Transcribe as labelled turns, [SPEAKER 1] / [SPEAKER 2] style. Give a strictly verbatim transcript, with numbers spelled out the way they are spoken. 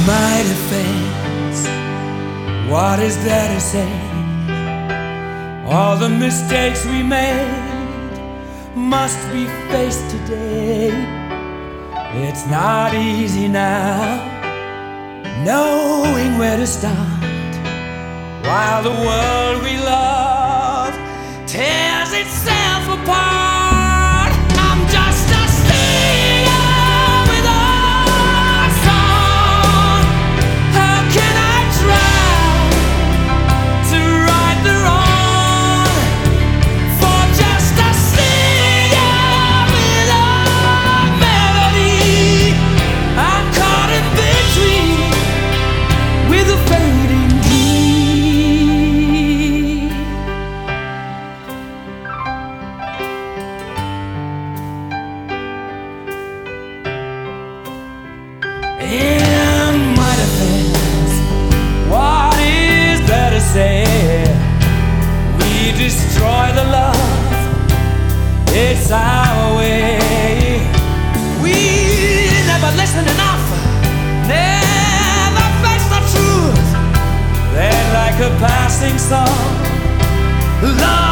[SPEAKER 1] my defense, what is there to say? All the mistakes we made must be faced today. It's not easy now, knowing where to start, while the world we love tears itself apart. I'm just a singer with a song. How can I try to right the wrong for just a singer with a melody? I'm caught in between with a fading dream. In my defense, what is there to say? We destroy the love, it's our way. We never listen enough, never face the truth. Then like a passing song, love